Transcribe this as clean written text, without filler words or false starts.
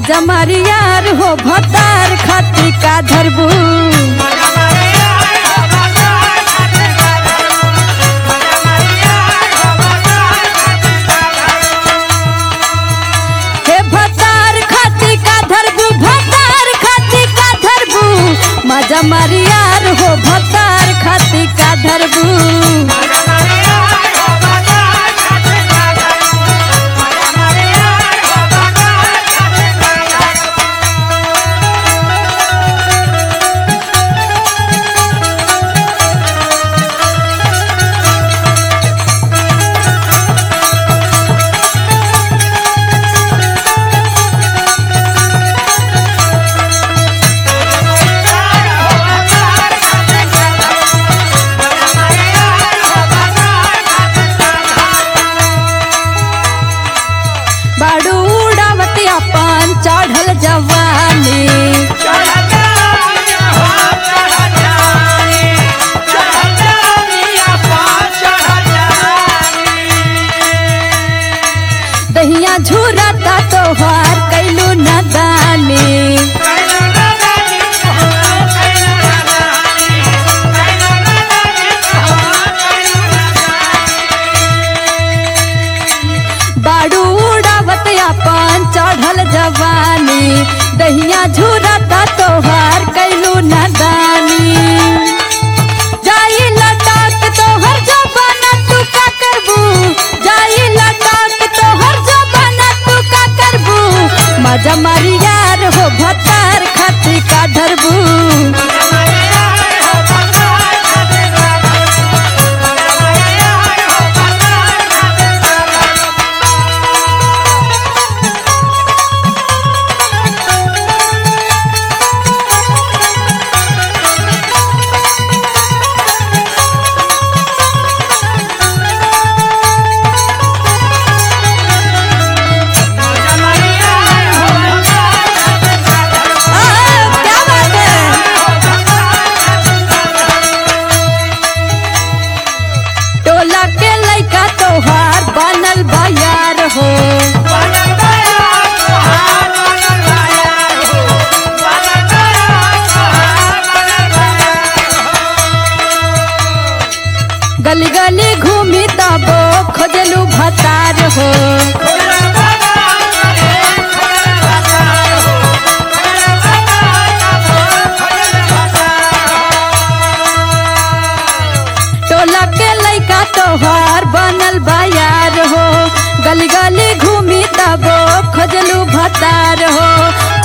मजा मारी यार हो भतार खाती का धरबू हे भतार खाती का धरबू भतार खाती का धरबू मजा मारी यार हो भतार खाती का धरबू बाड़ू उड़ावती अपन चढ़ल जवानी दहिया झूरता तोहार कैलू नदानी बाड़ू उड़ावत अपन चढ़ल जवानी दहिया झूरता तोहार कैलू नदानी जाई लटक तोहर जबाना तू का करबू जाई लटक तोहर जबाना तू का करबू मजा मारी यार हो भतार खाती का धरबू टोला के लइका तोहार बनल बयार हो गली गली घूमी तबो खोजलू भतार हो टोला के लइका तोहार बनल बयार हो गली गली घूमी तबो खोजलू भतार हो